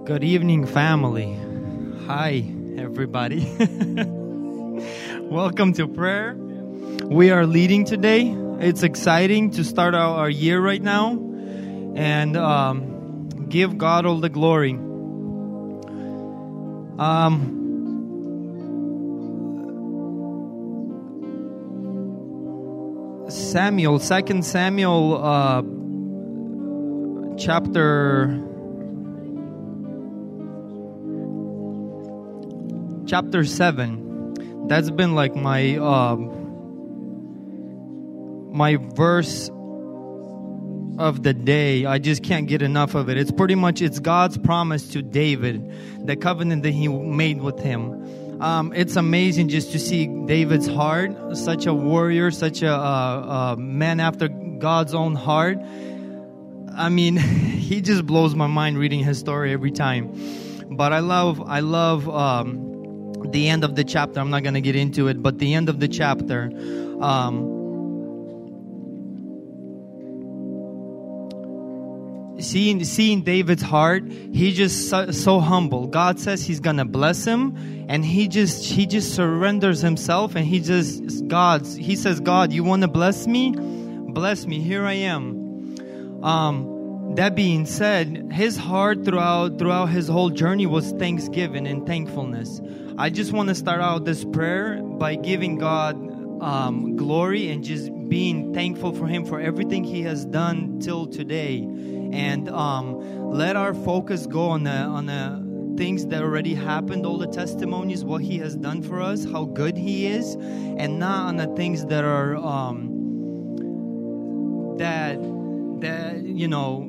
Good evening, family. Hi, everybody. Welcome to prayer. We are leading today. It's exciting to start our year right now and give God all the glory. Samuel, 2 Samuel, chapter 7. That's been like my verse of the day. I just can't get enough of it. It's God's promise to David, the covenant that he made with him. It's amazing just to see David's heart, such a warrior, such a man after God's own heart. I mean, he just blows my mind reading his story every time. But I love the end of the chapter. I'm not going to get into it, but the end of the chapter, seeing David's heart, he's just so humble. God says he's going to bless him, and he just surrenders himself, and he says, God, you want to bless me? Bless me. Here I am. That being said, his heart throughout his whole journey was thanksgiving and thankfulness. I just want to start out this prayer by giving God glory and just being thankful for him for everything he has done till today. And let our focus go on the things that already happened, all the testimonies, what he has done for us, how good he is, and not on the things that are that you know.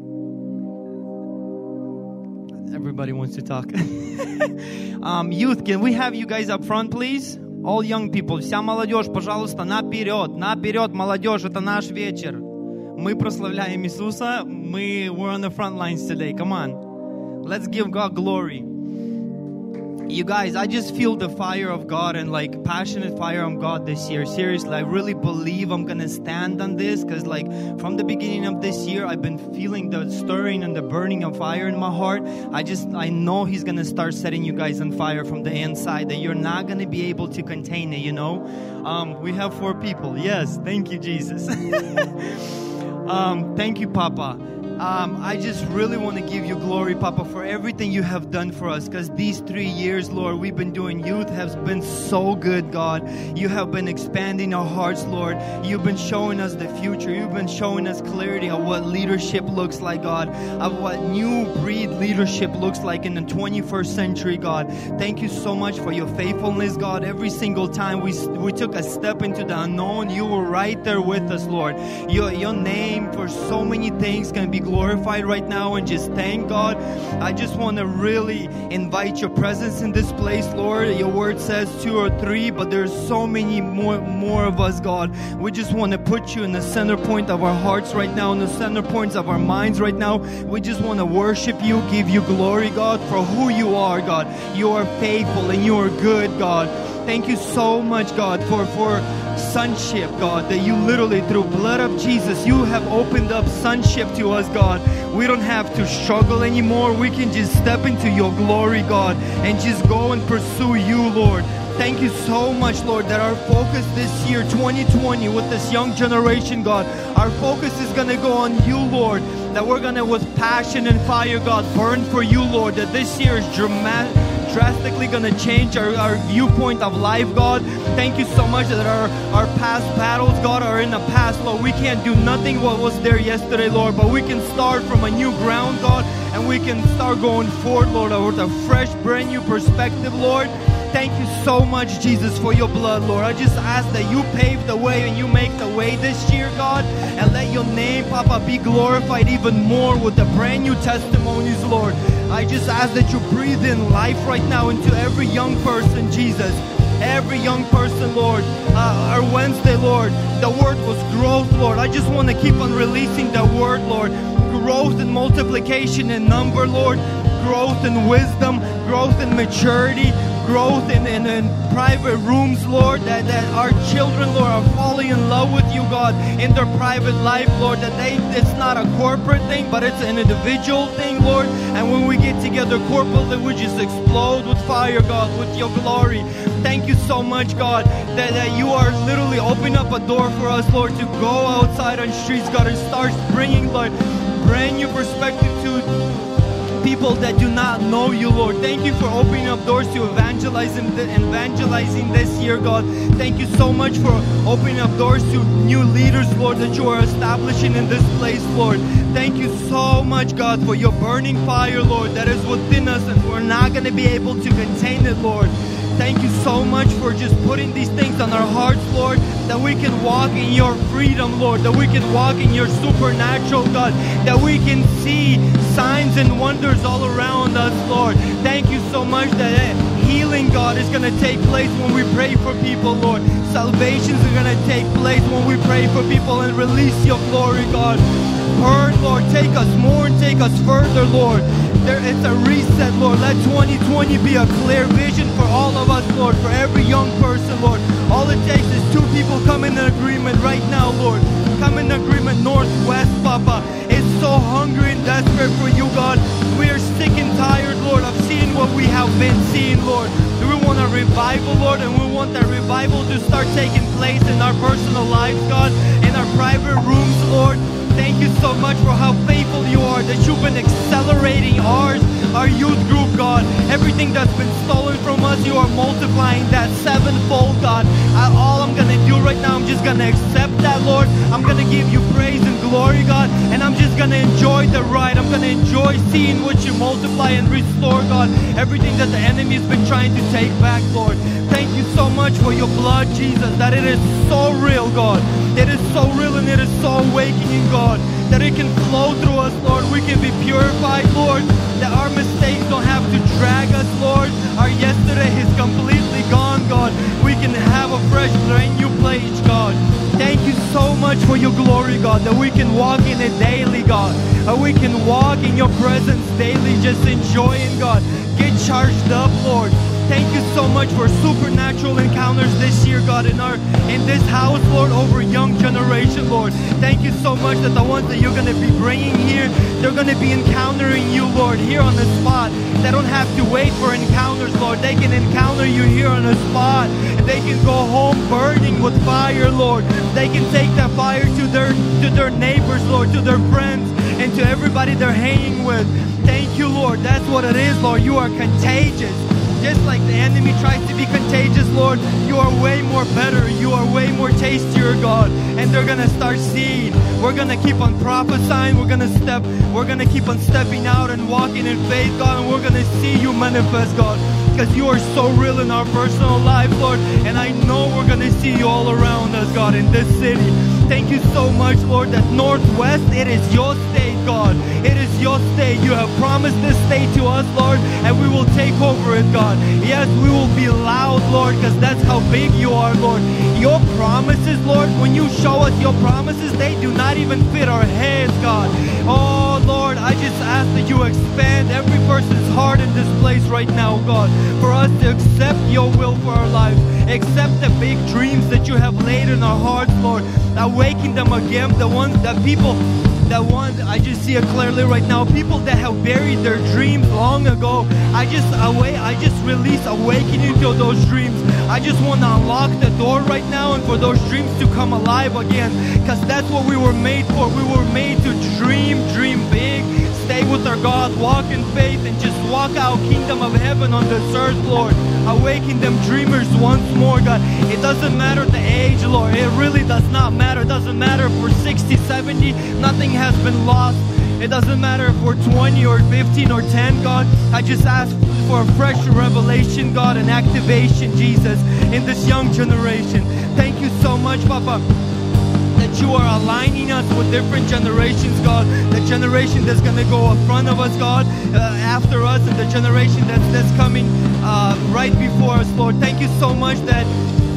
Everybody wants to talk. Youth, can we have you guys up front, please? All young people. Вся молодежь, пожалуйста, наперед. Наперед, молодежь, это наш вечер. Мы прославляем Иисуса. We're on the front lines today. Come on. Let's give God glory. You guys, I just feel the fire of God and like passionate fire on God this year. Seriously, I really believe I'm going to stand on this because like from the beginning of this year, I've been feeling the stirring and the burning of fire in my heart. I know He's going to start setting you guys on fire from the inside, that you're not going to be able to contain it, you know. We have 4 people. Yes, thank you, Jesus. Thank you, Papa. I just really want to give you glory, Papa, for everything you have done for us. Because these 3 years, Lord, we've been doing youth has been so good, God. You have been expanding our hearts, Lord. You've been showing us the future. You've been showing us clarity of what leadership looks like, God. Of what new breed leadership looks like in the 21st century, God. Thank you so much for your faithfulness, God. Every single time we took a step into the unknown, you were right there with us, Lord. Your name for so many things can be glorified right now, and just thank God. I just want to really invite your presence in this place, Lord. Your word says 2 or 3, but there's so many more of us, God. We just want to put you in the center point of our hearts right now, in the center points of our minds right now. We just want to worship you, give you glory, God, for who you are, God. You are faithful and you are good, God. Thank you so much, God, for sonship, God, that you literally, through blood of Jesus, you have opened up sonship to us, God. We don't have to struggle anymore. We can just step into your glory, God, and just go and pursue you, Lord. Thank you so much, Lord, that our focus this year, 2020, with this young generation, God, our focus is going to go on you, Lord, that we're going to, with passion and fire, God, burn for you, Lord, that this year is drastically going to change our viewpoint of life, God. Thank you so much that our past battles, God, are in the past, Lord. We can't do nothing what was there yesterday, Lord, but we can start from a new ground, God, and we can start going forward, Lord, with a fresh, brand new perspective, Lord. Thank you so much, Jesus, for your blood, Lord. I just ask that you pave the way and you make the way this year, God, and let your name, Papa, be glorified even more with the brand new testimonies, Lord. I just ask that you breathe in life right now into every young person, Jesus. Every young person, Lord. Our Wednesday, Lord, the word was growth, Lord. I just want to keep on releasing the word, Lord. Growth in multiplication and number, Lord. Growth in wisdom, growth in maturity, growth in private rooms, Lord, that our children, Lord, are falling in love with you, God, in their private life, Lord, that it's not a corporate thing, but it's an individual thing, Lord. And when we get together corporately, we just explode with fire, God, with your glory. Thank you so much, God, that you are literally opening up a door for us, Lord, to go outside on streets, God, and start bringing, Lord, brand new perspective to people that do not know you, Lord. Thank you for opening up doors to evangelizing this year, God. Thank you so much for opening up doors to new leaders, Lord, that you are establishing in this place, Lord. Thank you so much, God, for your burning fire, Lord, that is within us, and we're not going to be able to contain it, Lord. Thank you so much for just putting these things on our hearts, Lord, that we can walk in your freedom, Lord, that we can walk in your supernatural, God, that we can see signs and wonders all around us, Lord. Thank you so much that healing, God, is going to take place when we pray for people, Lord. Salvations are going to take place when we pray for people and release your glory, God. Burn, Lord, take us more and take us further, Lord. It's a reset, Lord. Let 2020 be a clear vision for all of us, Lord, for every young person, Lord. All it takes is 2 people come in agreement right now, Lord. Come in agreement, Northwest, Papa. It's so hungry and desperate for you, God. We are sick and tired, Lord, of seeing what we have been seeing, Lord. We want a revival, Lord, and we want that revival to start taking place in our personal lives, God, in our private rooms, Lord. Thank you so much for how faithful you are, that you've been accelerating our youth group, God. Everything that's been stolen from us, you are multiplying that 7-fold, God. All I'm going to do right now, I'm just going to accept that, Lord. I'm going to give you praise and glory, God, and I'm just going to enjoy the ride. I'm going to enjoy seeing what you multiply and restore, God, everything that the enemy has been trying to take back, Lord. Thank you so much for your blood, Jesus, that it is so real, God. It is so real and it is so awakening, God, that it can flow through us, Lord. We can be purified, Lord, that our mistakes don't have to drag us, Lord. Our yesterday is completely gone, God. We can have a fresh, brand new place, God. Thank you so much for your glory, God, that we can walk in it daily, God. That we can walk in your presence daily, just enjoying, God. Get charged up, Lord. Thank you so much for supernatural encounters this year, God, in this house, Lord, over young generation, Lord. Thank you so much that the ones that you're going to be bringing here, they're going to be encountering you, Lord, here on the spot. They don't have to wait for encounters, Lord. They can encounter you here on the spot. They can go home burning with fire, Lord. They can take that fire to their neighbors, Lord, to their friends, and to everybody they're hanging with. Thank you, Lord. That's what it is, Lord. You are contagious. Just like the enemy tries to be contagious, Lord, you are way more better. You are way more tastier, God. And they're going to start seeing. We're going to keep on prophesying. We're going to keep on stepping out and walking in faith, God. And we're going to see you manifest, God. Because you are so real in our personal life, Lord. And I know we're going to see you all around us, God, in this city. Thank you so much, Lord, that Northwest, it is your state, God. It is your state. You have promised this state to us, Lord, and we will take over it, God. Yes, we will be loud, Lord, because that's how big you are, Lord. Your promises, Lord, when you show us your promises, they do not even fit our heads, God. Oh, Lord, I just ask that you expand every person's heart in this place right now, God, for us to accept your will for our lives. Accept the big dreams that you have laid in our hearts, Lord. Awaken them again, I just see it clearly right now. People that have buried their dreams long ago, I just release awakening to those dreams. I just want to unlock the door right now and for those dreams to come alive again. Because that's what we were made for. We were made to dream big, stay with our God, walk in faith, and just walk out kingdom of heaven on this earth, Lord. Awaken them dreamers once more, God. It doesn't matter the age, Lord. It really does not matter. It doesn't matter if we're 60, 70. Nothing has been lost. It doesn't matter if we're 20 or 15 or 10, God. I just ask for a fresh revelation, God, and activation, Jesus, in this young generation. Thank you so much, Papa, that you are aligning us with different generations, God. The generation that's going to go in front of us, God, after us, and the generation that's coming right before us, Lord. Thank you so much that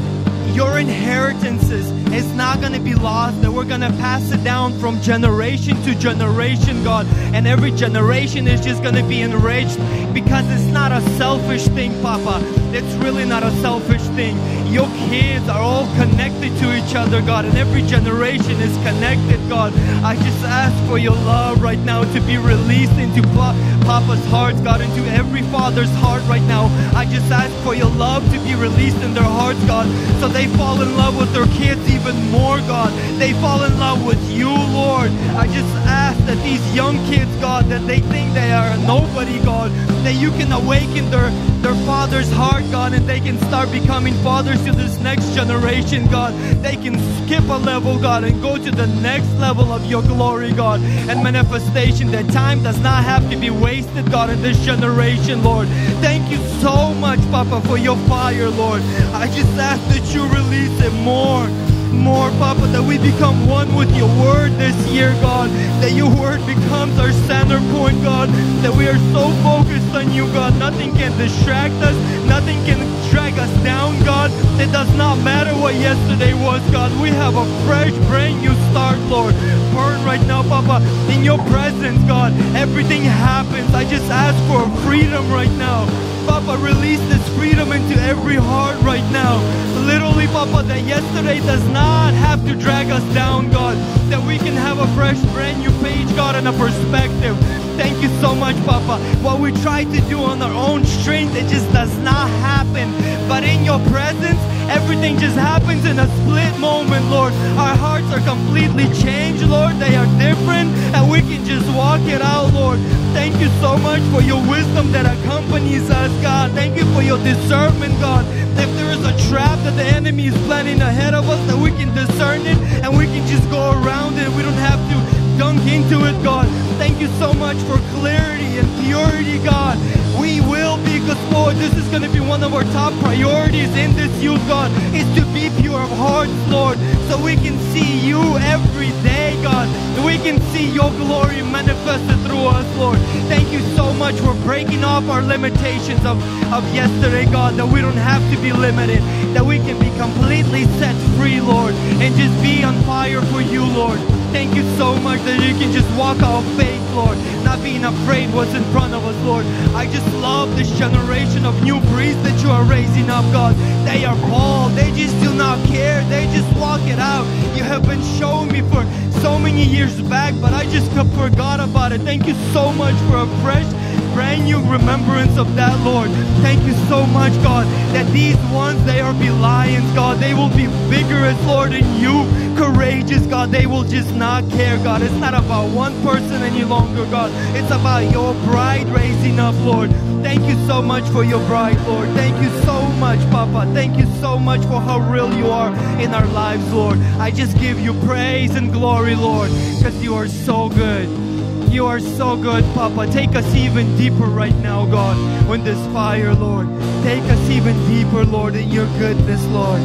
your inheritances is not going to be lost, that we're going to pass it down from generation to generation, God. And every generation is just going to be enriched, because it's not a selfish thing, Papa. It's really not a selfish thing. Your kids are all connected to each other, God, and every generation is connected, God. I just ask for your love right now to be released into Papa's hearts, God, into every father's heart right now. I just ask for your love to be released in their hearts, God, so they fall in love with their kids even more, God. They fall in love with you, Lord. I just ask that these young kids, God, that they think they are nobody, God, that you can awaken their father's heart, God, and they can start becoming fathers to this next generation, God. They can skip a level, God, and go to the next level of your glory, God, and manifestation. That time does not have to be wasted, God, in this generation, Lord. Thank you so much, Papa, for your fire, Lord. I just ask that you release it more, Papa, that we become one with your word this year, God, that your word becomes our center point, God, that we are so focused on you, God. Nothing can distract us, nothing can drag us down, God. It does not matter what yesterday was, God. We have a fresh, brand new start, Lord. Burn right now, Papa, in your presence, God. Everything happens. I just ask for freedom right now. Papa, release this freedom into every heart right now. Literally, Papa, that yesterday does not have to drag us down, God. That we can have a fresh, brand new page, God, and a perspective. Thank you so much, Papa. What we try to do on our own strength, it just does not happen. But in your presence, everything just happens in a split moment, Lord. Our hearts are completely changed, Lord. They are different, and we can just walk it out, Lord. Thank you so much for your wisdom that accompanies us, God. Thank you for your discernment, God. If there is a trap that the enemy is planning ahead of us, that we can discern it and we can just go around it. We don't have to dunk into it, God. Thank you so much for clarity and purity, God. We will be, because Lord, this is going to be one of our top priorities in this youth, God, is to be pure of heart, Lord, so we can see you every day, God. We can see your glory manifested through us, Lord. Thank you so much for breaking off our limitations of yesterday, God, that we don't have to be limited, that we can be completely set free, Lord, and just be on fire for you, Lord. Thank you so much that you can just walk out faith, Lord, not being afraid what's in front of us, Lord. I just love this generation of new priests that you are raising up, God. They are bold. They just do not care. They just walk it out. You have been showing me for so many years back, but I just forgot about it. Thank you so much for a fresh, brand new remembrance of that, Lord. Thank you so much, God, that these ones, they are be lions, God. They will be vigorous, Lord, in you, courageous, God. They will just not care, God. It's not about one person any longer, God. It's about your bride raising up, Lord. Thank you so much for your bride, Lord. Thank you so much, Papa. Thank you so much for how real you are in our lives, Lord. I just give you praise and glory, Lord, because you are so good. You are so good, Papa. Take us even deeper right now, God, in this fire, Lord. Take us even deeper, Lord, in your goodness, Lord.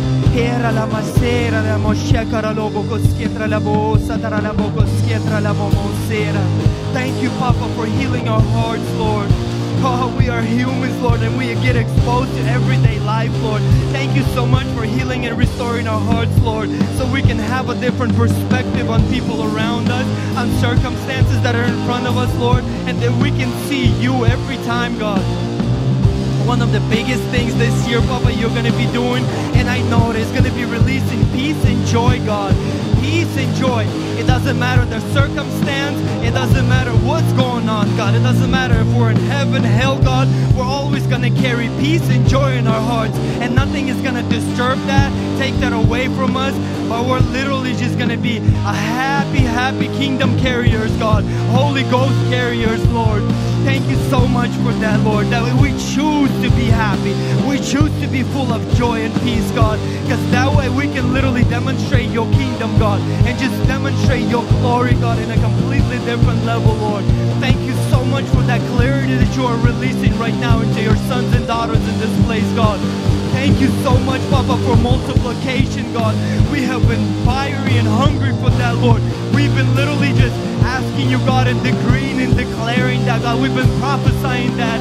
Thank you, Papa, for healing our hearts, Lord. Oh, we are humans, Lord, and we get exposed to everyday life, Lord. Thank you so much for healing and restoring our hearts, Lord, so we can have a different perspective on people around us, on circumstances that are in front of us, Lord, and that we can see you every time, God. One of the biggest things this year, Papa, you're going to be doing, and I know it, is going to be releasing peace and joy, God. Peace and joy. It doesn't matter the circumstance. It doesn't matter what's going on, God. It doesn't matter if we're in heaven, hell, God. We're always going to carry peace and joy in our hearts, and nothing is going to disturb that, take that away from us. But we're literally just going to be a happy, happy kingdom carriers, God. Holy Ghost carriers, Lord. Thank you so much for that, Lord, that we choose to be happy. We choose to be full of joy and peace, God, because that way we can literally demonstrate your kingdom, God, and just demonstrate your glory, God, in a completely different level, Lord. Thank you so much for that clarity that you are releasing right now into your sons and daughters in this place, God. Thank you so much, Papa, for multiplication, God. We have been fiery and hungry for that, Lord. We've been literally just asking you, God, and decreeing and declaring that, God. We've been prophesying that, and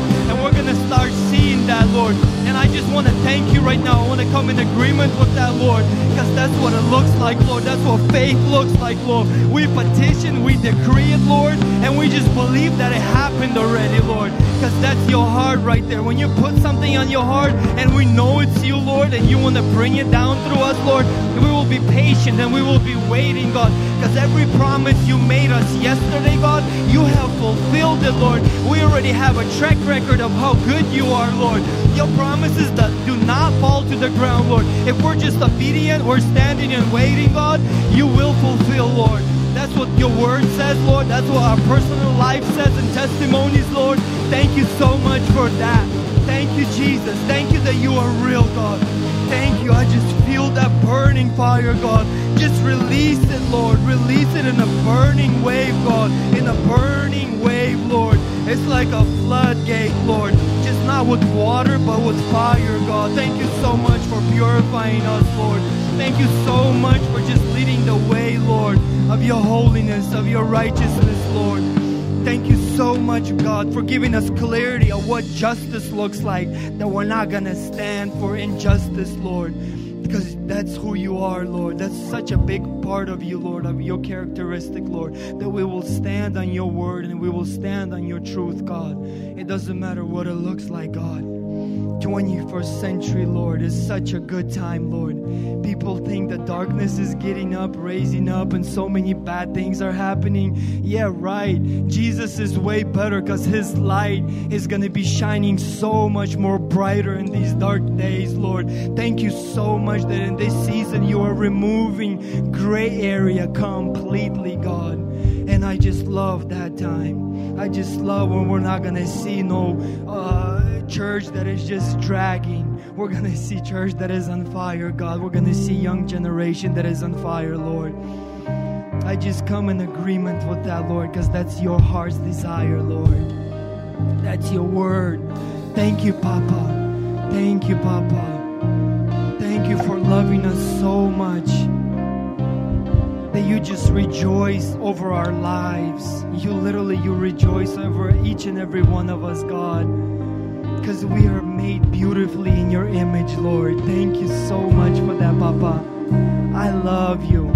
we're going to start seeing that, Lord. And I just want to thank you right now. I want to come in agreement with that, Lord, because that's what it looks like, Lord. That's what faith looks like, Lord. We petition, we decree it, Lord, and we just believe that it happened already, Lord, because that's your heart right there. When you put something on your heart and we know it's you, Lord, and you want to bring it down through us, Lord, we will be patient and we will be waiting, God, because every promise you made us yesterday, God, you have fulfilled it, Lord. We already have a track record of how good you are, Lord. Your promises that do not fall to the ground, Lord. If we're just obedient, we're standing and waiting, God, you will fulfill, Lord. That's what your word says, Lord. That's what our personal life says and testimonies, Lord. Thank you so much for that. Thank you, Jesus. Thank you that you are real, God. Thank you. I just feel that burning fire, God. Just release it, Lord. Release it in a burning wave, God. In a burning wave, Lord. It's like a floodgate, Lord. Just not with water, but with fire, God. Thank you so much for purifying us, Lord. Thank you so much for just leading the way, Lord, of your holiness, of your righteousness, Lord. Thank you so much, God, for giving us clarity of what justice looks like, that we're not going to stand for injustice, Lord, because that's who you are, Lord. That's such a big part of you, Lord, of your characteristic, Lord, that we will stand on your word and we will stand on your truth, God. It doesn't matter what it looks like, God. 21st century, Lord, is such a good time, Lord. People think that darkness is getting up, raising up, and so many bad things are happening. Yeah, right. Jesus is way better because His light is going to be shining so much more brighter in these dark days, Lord. Thank you so much that in this season you are removing gray area completely, God. And I just love that time. I just love when we're not going to see no church that is just dragging. We're going to see church that is on fire, God. We're going to see young generation that is on fire, Lord. I just come in agreement with that, Lord, because that's your heart's desire, Lord. That's your word. Thank you, Papa. Thank you, Papa. Thank you for loving us so much that you just rejoice over our lives. You rejoice over each and every one of us, God, because we are made beautifully in your image, Lord. Thank you so much for that, Papa. I love you.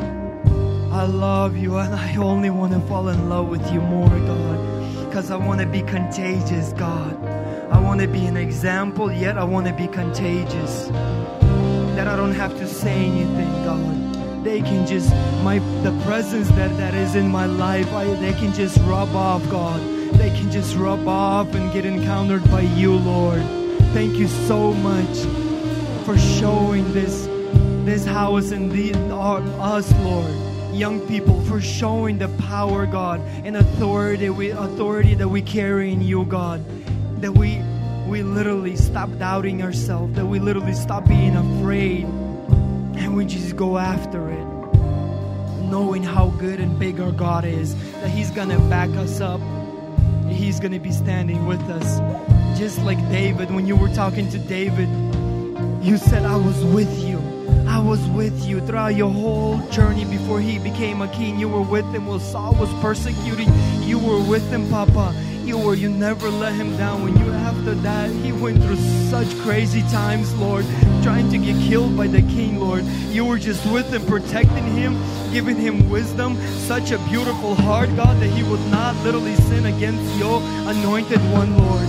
I love you, and I only want to fall in love with you more, God, because I want to be contagious, God. I want to be an example, yet I want to be contagious. That I don't have to say anything, God. They can just, the presence that is in my life, they can just rub off, God. They can just rub off and get encountered by you, Lord. Thank you so much for showing this house and us, Lord, young people, for showing the power, God, and authority that we carry in you, God. That we literally stop doubting ourselves, that we literally stop being afraid, and we just go after it, knowing how good and big our God is, that He's gonna back us up. He's going to be standing with us. Just like David, when you were talking to David, you said, I was with you. I was with you throughout your whole journey before he became a king. You were with him while Saul was persecuting. You were with him, Papa. You never let him down. When you, after that, he went through such crazy times, Lord, trying to get killed by the king, Lord. You were just with him, protecting him, giving him wisdom, such a beautiful heart, God, that he would not literally sin against your anointed one, Lord.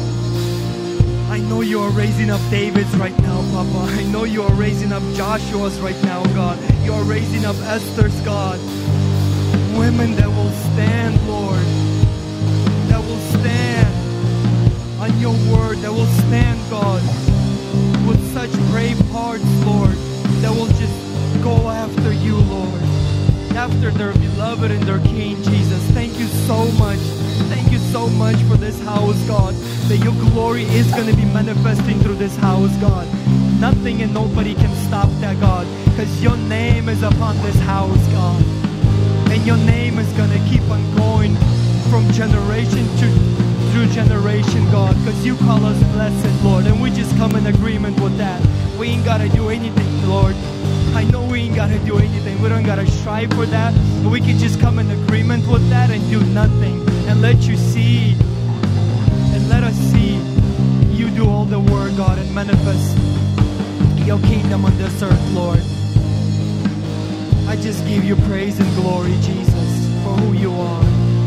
I know you are raising up Davids right now, Papa. I know you are raising up Joshua's right now, God. You are raising up Esther's, God. Women that will stand, Lord. That will stand on your word. That will stand, God, with such brave hearts, Lord. That will just go after you, Lord. After their beloved and their King, Jesus. Thank you so much. Thank you so much for this house, God. That your glory is going to be manifesting through this house, God. Nothing and nobody can stop that, God. Because your name is upon this house, God. And your name is going to keep on going from generation to generation, God. Because you call us blessed, Lord. And we just come in agreement with that. We ain't got to do anything, Lord. I know we ain't got to do anything. We don't got to strive for that. But we can just come in agreement with that and do nothing. And let you see, and let us see do all the work, God, and manifest your kingdom on this earth, Lord. I just give you praise and glory, Jesus, for who you are.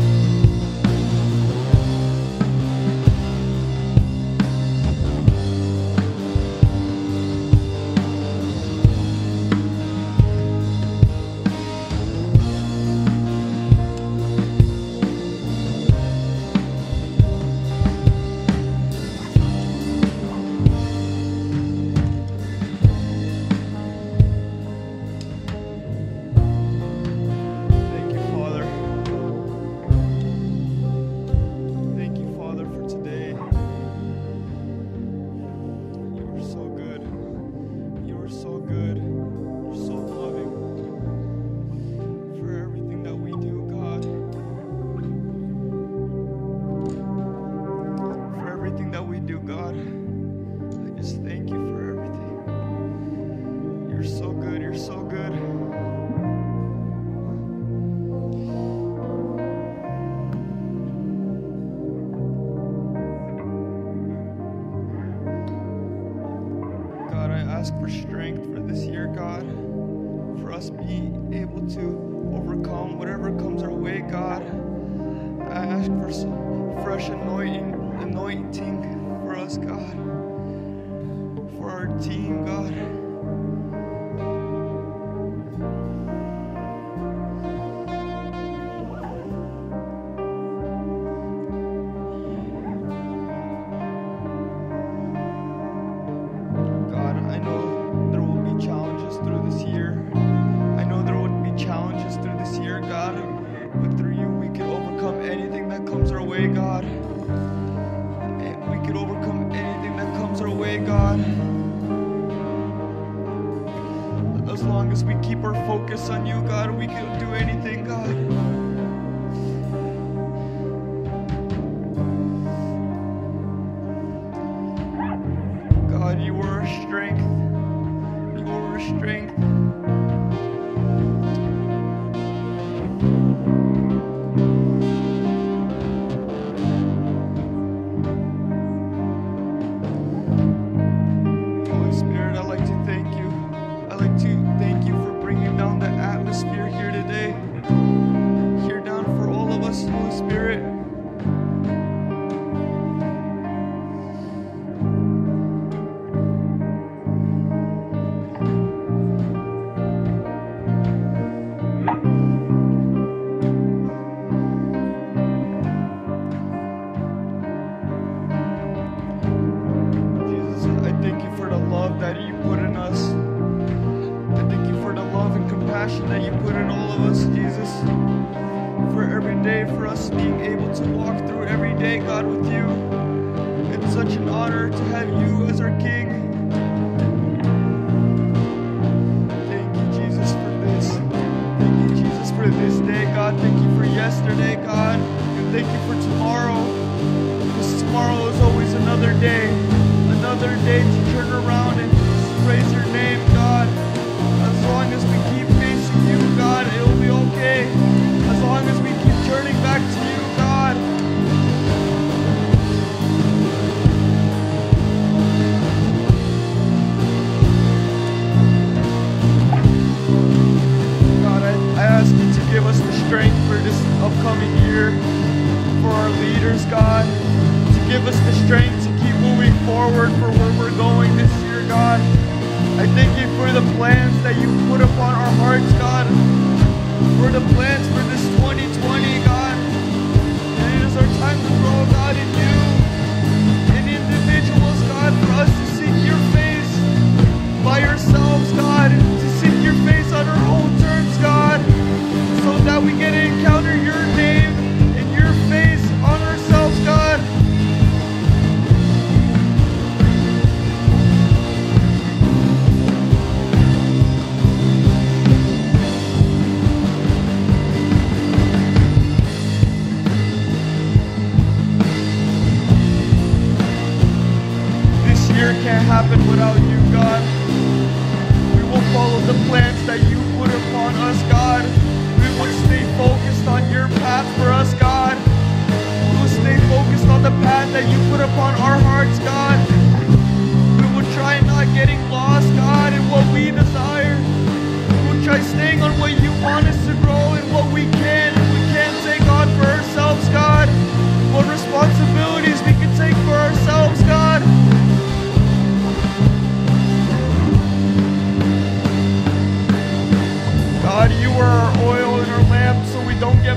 Ask for strength for this year, God, for us being able to overcome whatever comes our way, God. I ask for some fresh anointing for us, God, for our team, God. Focus on you, God. We can do anything, God. God, you are our strength. You are our strength. Holy Spirit, I'd like to thank you. I'd like to thank you for bringing down the atmosphere here today. Here down for all of us, Holy Spirit. Jesus, I thank you for the love that you put in us. That you put in all of us, Jesus, for every day, for us being able to walk through every day, God, with you. It's such an honor to have you as our King. Thank you, Jesus, for this. Thank you, Jesus, for this day, God. Thank you for yesterday, God. And thank you for tomorrow. Because tomorrow is always another day to turn around and praise your name, God. As long as we keep facing you, God, it will be okay. As long as we keep turning back to you, God. God, I ask you to give us the strength for this upcoming year, for our leaders, God, to give us the strength to keep moving forward for where we're going this year, God. I thank you for the plans that you put upon our hearts, God. For the plans for this 2020, God. And it is our time to grow, God, in you. In individuals, God, for us to seek your face by ourselves, God. To seek your face on our own terms, God. So that we can encounter your name and your face on ourselves, God. Can't happen without you, God. We will follow the plans that you put upon us, God. We will stay focused on your path for us, God. We will stay focused on the path that you put upon our hearts, God.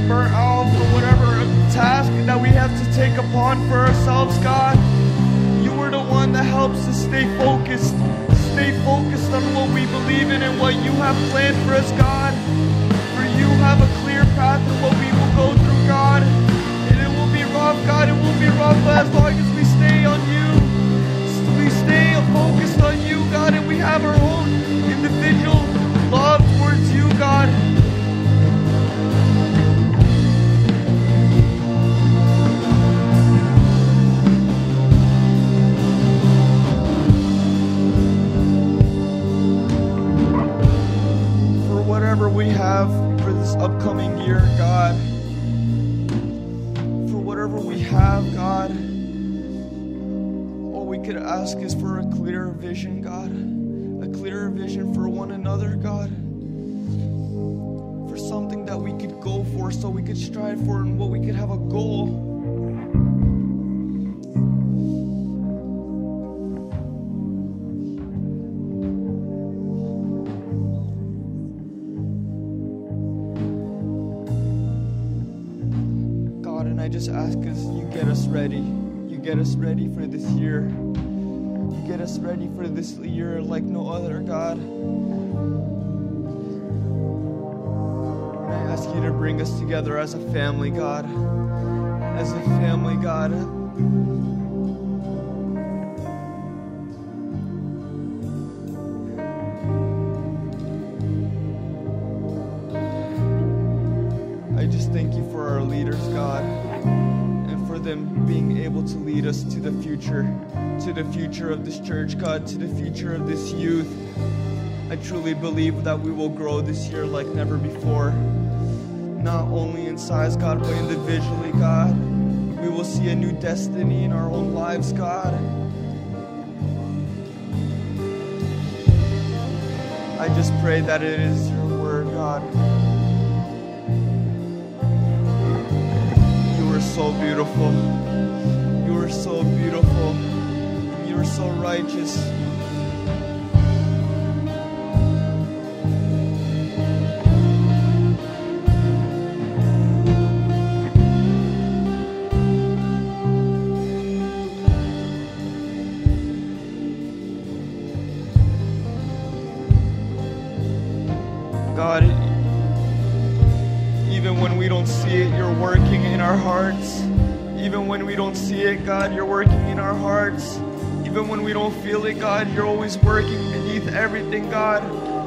burnt out for whatever task that we have to take upon for ourselves, God. You are the one that helps us stay focused on what we believe in and what you have planned for us, God. For you have a clear path of what we will go through, God. And it will be rough, God, it will be rough, but as long as we stay on you, we stay focused on you, God, and we have our own individual love towards you, God. For whatever we have for this upcoming year, God, for whatever we have, God, all we could ask is for a clearer vision, God, a clearer vision for one another, God, for something that we could go for, so we could strive for, and what we could have a goal. God, and I just ask us, you get us ready. You get us ready for this year. You get us ready for this year like no other, God. And I ask you to bring us together as a family, God. As a family, God. I just thank you for our leaders, God, and for them being able to lead us to the future of this church, God, to the future of this youth. I truly believe that we will grow this year like never before, not only in size, God, but individually, God. We will see a new destiny in our own lives, God. I just pray that it is your word, God. You are so beautiful. You are so beautiful. You are so righteous. God, even when we don't see it, you're working in our hearts. Even when we don't see it, God, you're working in our hearts. Even when we don't feel it, God, you're always working beneath everything, God.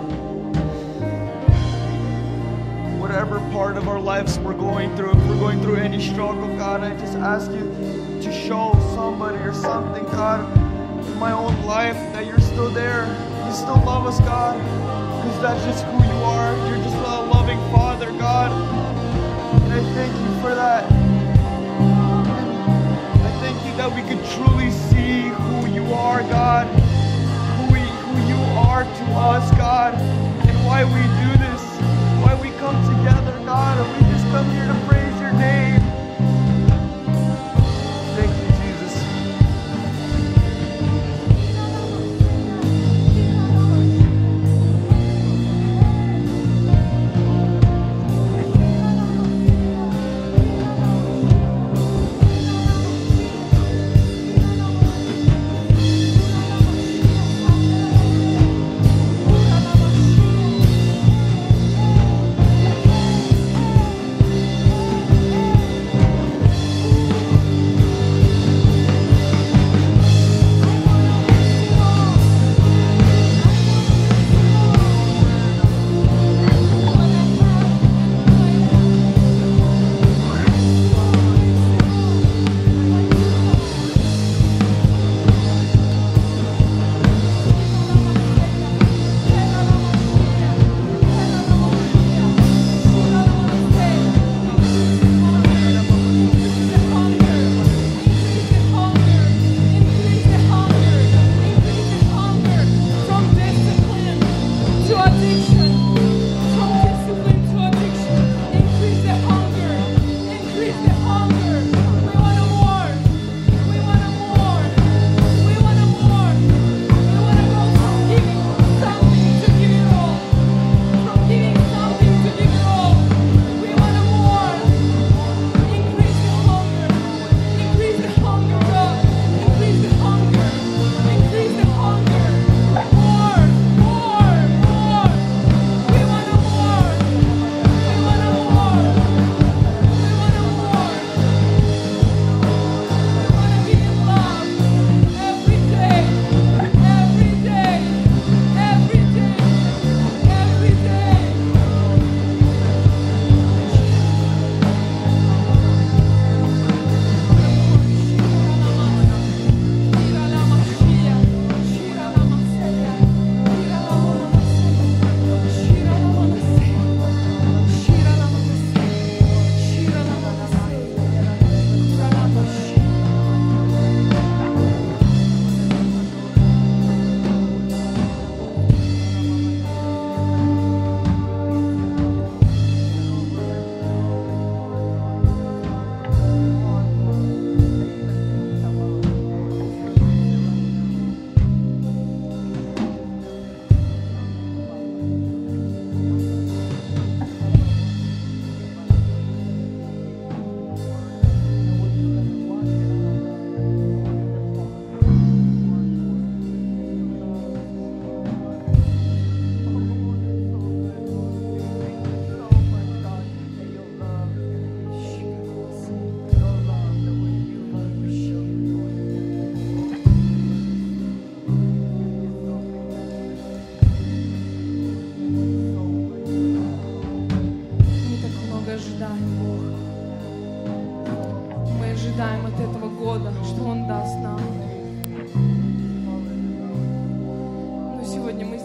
Whatever part of our lives we're going through, if we're going through any struggle, God, I just ask you to show somebody or something, God, in my own life that you're still there. You still love us, God, because that's just who you are. You're just a loving Father, God. And I thank you for that. I thank you that we could truly see who you are, God, who you are to us, God, and why we do this, why we come together, God, and we just come here to praise your name. Thank you, Jesus.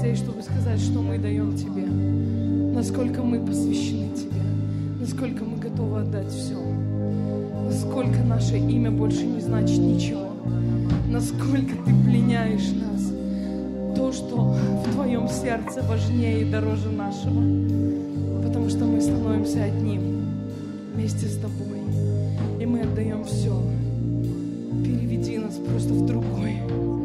здесь, чтобы сказать, что мы даем Тебе, насколько мы посвящены Тебе, насколько мы готовы отдать все, насколько наше имя больше не значит ничего, насколько Ты пленяешь нас, то, что в Твоем сердце важнее и дороже нашего, потому что мы становимся одним вместе с Тобой, и мы отдаем все. Переведи нас просто в другой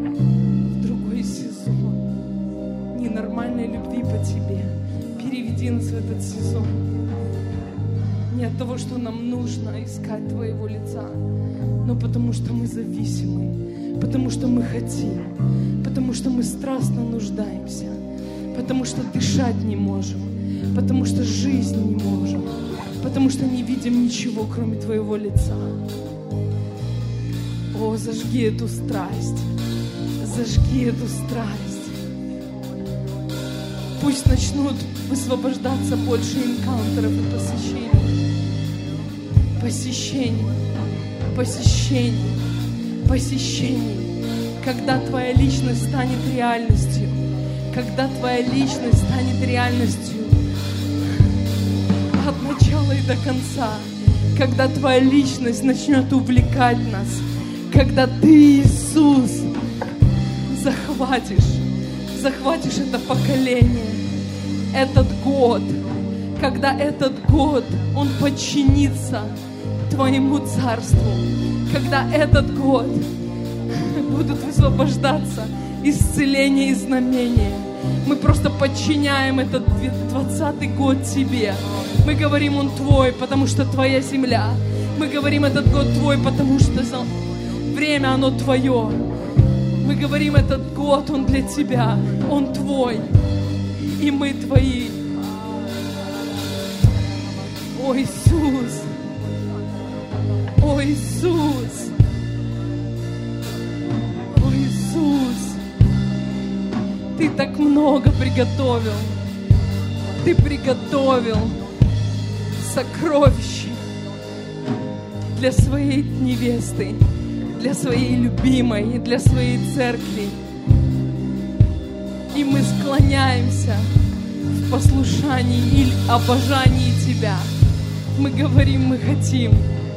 сезон ненормальной любви по Тебе. Переведи нас в этот сезон не от того, что нам нужно искать Твоего лица, но потому что мы зависимы, потому что мы хотим, потому что мы страстно нуждаемся, потому что дышать не можем, потому что жизнь не можем, потому что не видим ничего, кроме Твоего лица. О, зажги эту страсть, зажги эту страсть. Пусть начнут высвобождаться больше энкаунтеров и посещений, когда Твоя личность станет реальностью, когда Твоя личность станет реальностью от начала и до конца, когда Твоя личность начнет увлекать нас, когда Ты, Иисус, захватишь это поколение, этот год, когда этот год, он подчинится Твоему царству, когда этот год будут высвобождаться исцеления и знамения. Мы просто подчиняем этот 20-й год Тебе. Мы говорим, он Твой, потому что Твоя земля. Мы говорим, этот год Твой, потому что время, оно Твое. Мы говорим, этот год, он для Тебя, он Твой, и мы Твои. О, Иисус! О, Иисус! О, Иисус! Ты так много приготовил. Ты приготовил сокровища для своей невесты, для своей любимой, для своей церкви. И мы склоняемся в послушании и обожании Тебя. Мы говорим, мы хотим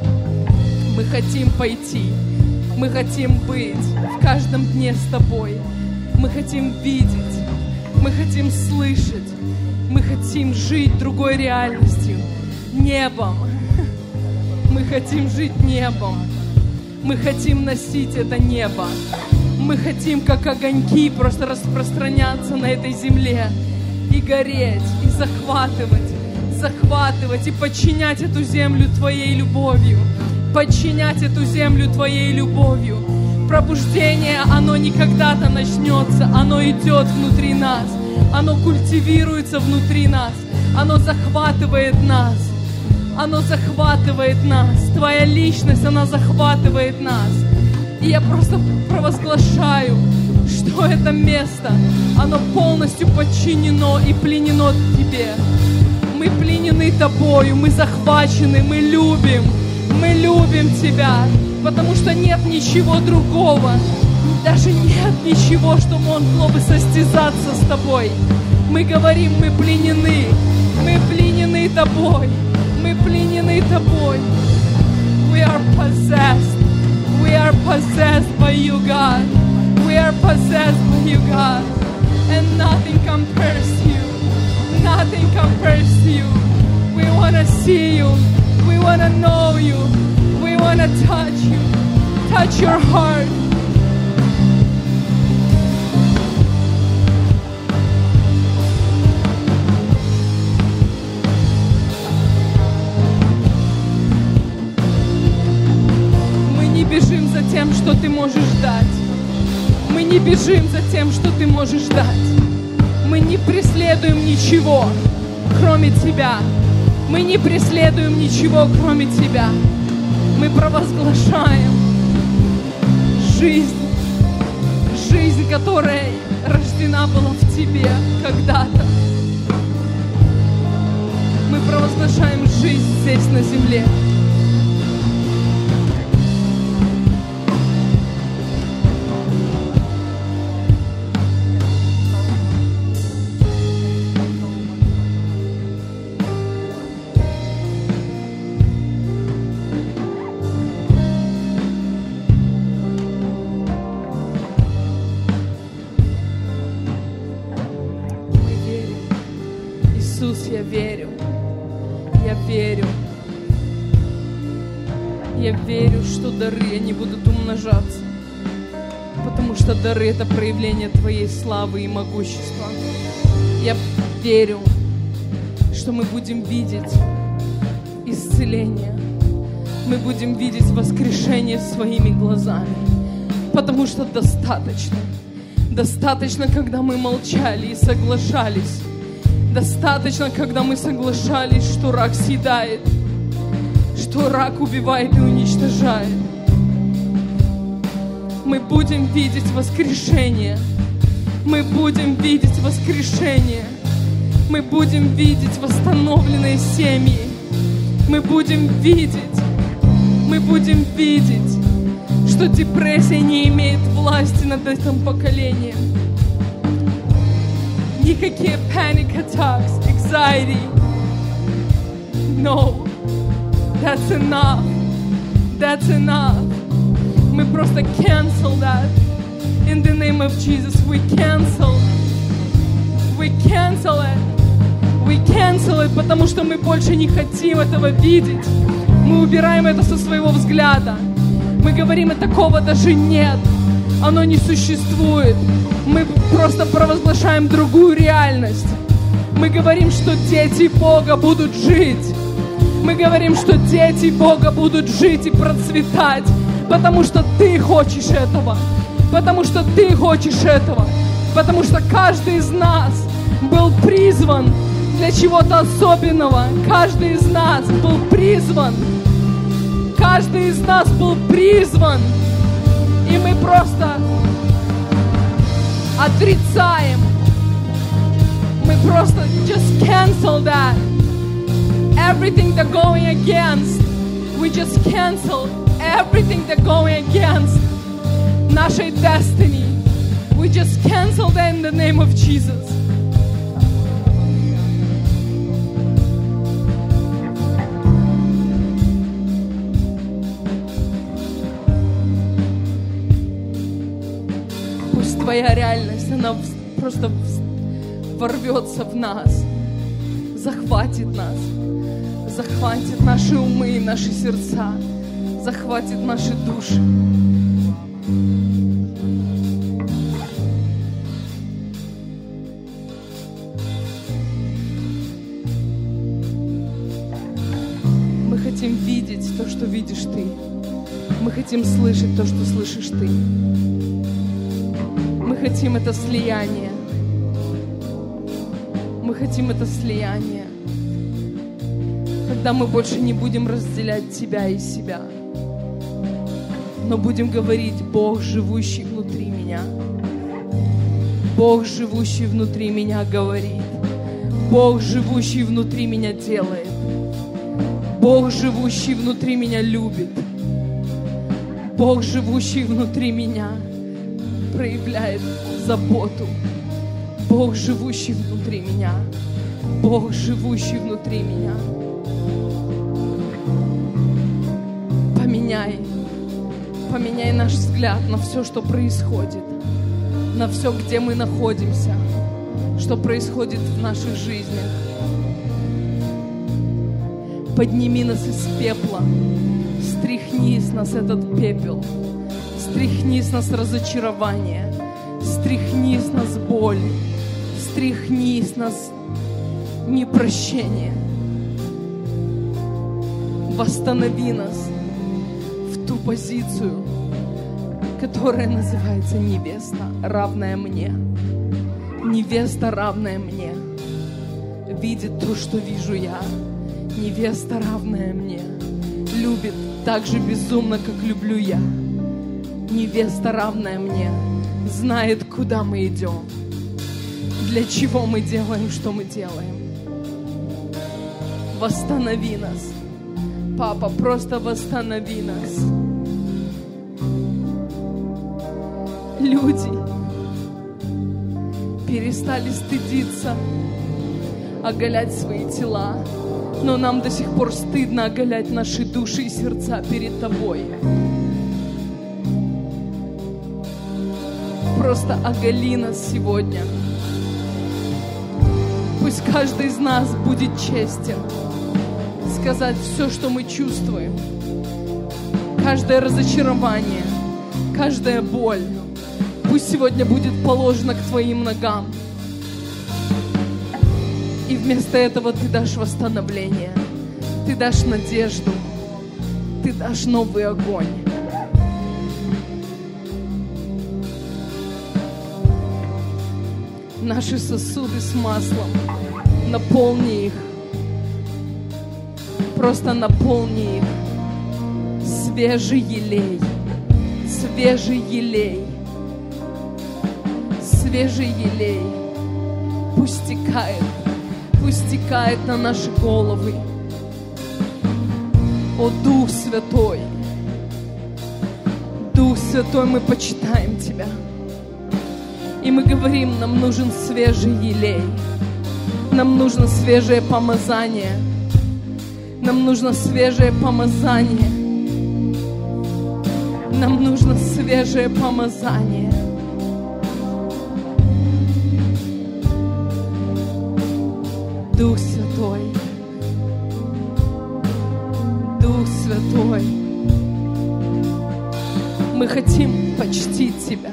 пойти, мы хотим быть в каждом дне с Тобой, мы хотим видеть, мы хотим слышать, мы хотим жить другой реальностью, небом. Мы хотим жить небом. Мы хотим носить это небо. Мы хотим, как огоньки, просто распространяться на этой земле и гореть, и захватывать и подчинять эту землю Твоей любовью. Подчинять эту землю Твоей любовью. Пробуждение, оно не когда-то начнется, оно идет внутри нас. Оно культивируется внутри нас. Оно захватывает нас. Оно захватывает нас. Твоя личность, она захватывает нас. И я просто провозглашаю, что это место, оно полностью подчинено и пленено Тебе. Мы пленены Тобою, мы захвачены, мы любим Тебя, потому что нет ничего другого, даже нет ничего, что могло бы состязаться с Тобой. Мы говорим, мы пленены Тобой, мы пленены Тобой. We are possessed by You, God. We are possessed by You, God. And nothing compares to You. Nothing compares to You. We want to see You. We want to know You. We want to touch You. Touch Your heart. Мы не бежим за тем, что Ты можешь дать. Мы не бежим за тем, что Ты можешь дать. Мы не преследуем ничего, кроме Тебя. Мы не преследуем ничего, кроме Тебя. Мы провозглашаем жизнь, которая рождена была в Тебе когда-то. Мы провозглашаем жизнь здесь на земле. Иисус, я верю. Я верю. Я верю, что дары, они будут умножаться. Потому что дары — это проявление Твоей славы и могущества. Я верю, что мы будем видеть исцеление. Мы будем видеть воскрешение своими глазами. Потому что достаточно. Достаточно, когда мы молчали и соглашались. Достаточно, когда мы соглашались, что рак съедает, что рак убивает и уничтожает. Мы будем видеть воскрешение. Мы будем видеть воскрешение. Мы будем видеть восстановленные семьи. Мы будем видеть, что депрессия не имеет власти над этим поколением. Никакие panic attacks, anxiety. No, that's enough. That's enough. Мы просто cancel that. In the name of Jesus, we cancel. We cancel it. We cancel it, потому что мы больше не хотим этого видеть. Мы убираем это со своего взгляда. Мы говорим, и такого даже нет. Оно не существует. Мы просто провозглашаем другую реальность. Мы говорим, что дети Бога будут жить. Мы говорим, что дети Бога будут жить и процветать. Потому что Ты хочешь этого. Потому что Ты хочешь этого. Потому что каждый из нас был призван для чего-то особенного. Каждый из нас был призван. Каждый из нас был призван. И мы просто отрицаем. Мы просто just cancel that. Everything they're going against. We just cancel everything they're going against. Нашей destiny. We just cancel that in the name of Jesus. Твоя реальность, она просто ворвется в нас, захватит нас, захватит наши умы и наши сердца, захватит наши души. Мы хотим видеть то, что видишь Ты. Мы хотим слышать то, что слышишь Ты. Мы хотим это слияние. Мы хотим это слияние. Когда мы больше не будем разделять Тебя и себя, но будем говорить: Бог, живущий внутри меня. Бог, живущий внутри меня, говорит. Бог, живущий внутри меня, делает. Бог, живущий внутри меня, любит. Бог, живущий внутри меня, проявляет заботу. Бог, живущий внутри меня. Бог, живущий внутри меня. Поменяй наш взгляд на все, что происходит, на все, где мы находимся, что происходит в наших жизнях. Подними нас из пепла, стряхни с нас этот пепел. Стряхни с нас разочарование, стряхни с нас боль, стряхни с нас непрощение. Восстанови нас в ту позицию, которая называется невеста, равная мне. Невеста, равная мне, видит то, что вижу я. Невеста, равная мне, любит так же безумно, как люблю я. Невеста, равная мне, знает, куда мы идем, для чего мы делаем, что мы делаем. Восстанови нас, Папа, просто восстанови нас. Люди перестали стыдиться оголять свои тела, но нам до сих пор стыдно оголять наши души и сердца перед Тобой. Просто оголи нас сегодня. Пусть пусть каждый из нас будет честен сказать все, что мы чувствуем. Каждое разочарование, каждая боль пусть сегодня будет положена к Твоим ногам. И вместо этого Ты дашь восстановление, Ты дашь надежду, Ты дашь новый огонь. Наши сосуды с маслом, наполни их, просто наполни их. Свежий елей, свежий елей, свежий елей. Пусть стекает на наши головы. О, Дух Святой, Дух Святой, мы почитаем Тебя. И мы говорим, нам нужен свежий елей, нам нужно свежее помазание, нам нужно свежее помазание, нам нужно свежее помазание. Дух Святой, Дух Святой, мы хотим почтить Тебя.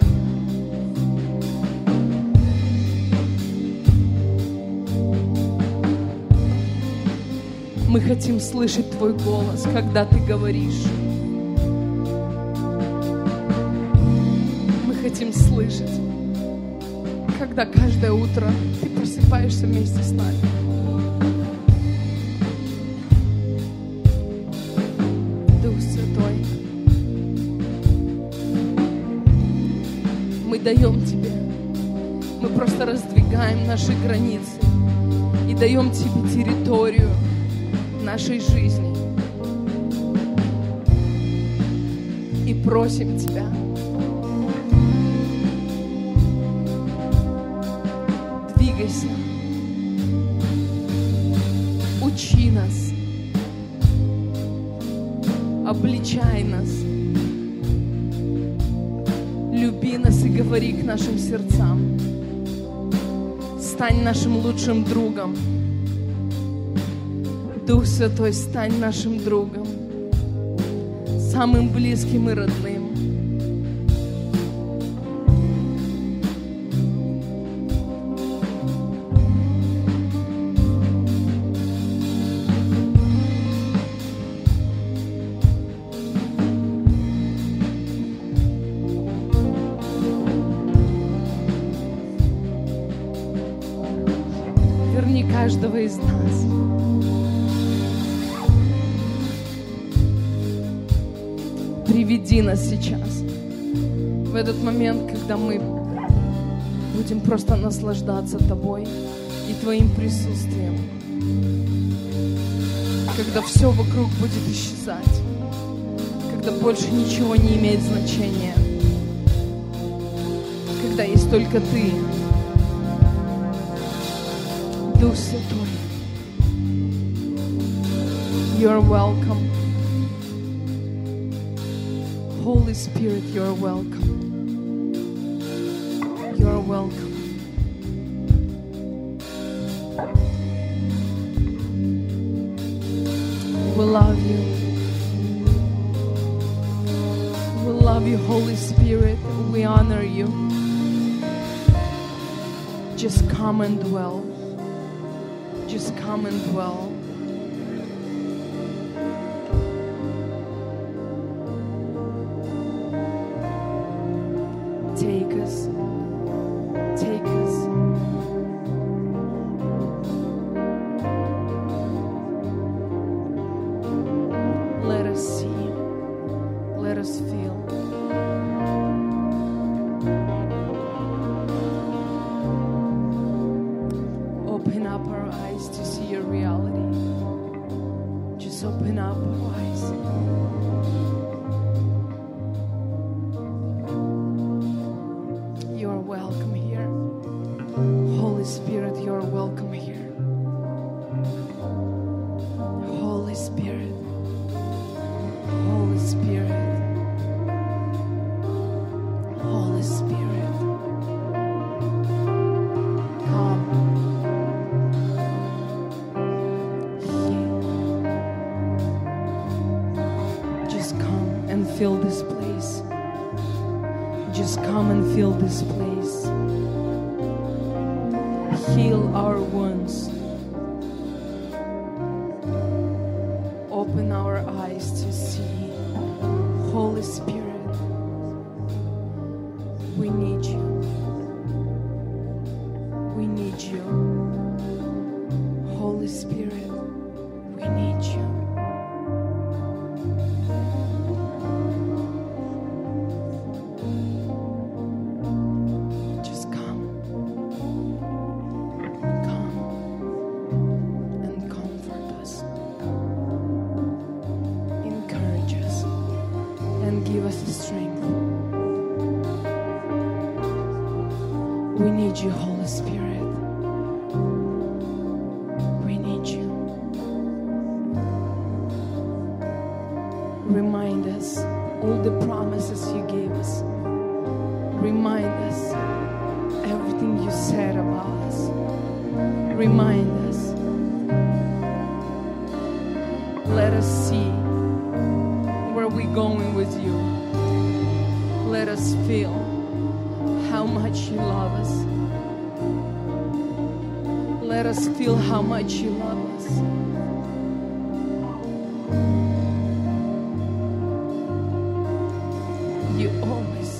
Мы хотим слышать Твой голос, когда Ты говоришь. Мы хотим слышать, когда каждое утро Ты просыпаешься вместе с нами. Дух Святой, мы даем Тебе, мы просто раздвигаем наши границы и даем Тебе территорию нашей жизни. И просим Тебя, двигайся, учи нас, обличай нас, люби нас и говори к нашим сердцам. Стань нашим лучшим другом. Дух Святой, стань нашим другом, самым близким и родным. Верни каждого из нас. Приведи нас сейчас в этот момент, когда мы будем просто наслаждаться Тобой и Твоим присутствием. Когда все вокруг будет исчезать, когда больше ничего не имеет значения, когда есть только Ты. Дух Святой, You're welcome. Holy Spirit, You're welcome. You're welcome. We love You. We love You, Holy Spirit. We honor You. Just come and dwell. Just come and dwell. Take us. Take us. Let us see. Let us feel. Open up our eyes to see Your reality. Just open up our eyes. You're welcome here. Holy Spirit, You're welcome here. Holy Spirit. Holy Spirit. Holy Spirit. Come. fill this place. Just come and fill this place. Heal our wounds. Open our eyes to see. Holy Spirit, we need you. We need you. Holy Spirit, we need you. Just come. Come and comfort us. Encourage us and give us the strength. We need you, Holy Spirit. We need you. Remind us all the promises you gave us. Remind us everything you said about us. Remind us. Let us see where we're going with you. Let us feel how much you love us. Let us feel how much you love us. You always.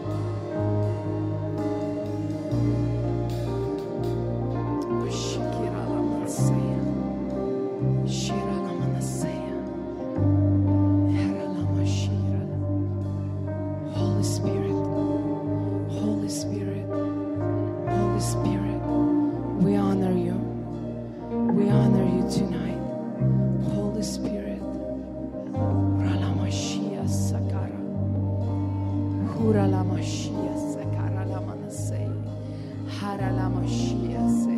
Holy Spirit, Holy Spirit, Holy Spirit, we honor you. We honor you tonight. Holy Spirit. Ralamashia Sakara. Huralamashia Sakara Lamanase. Haralamashia Se.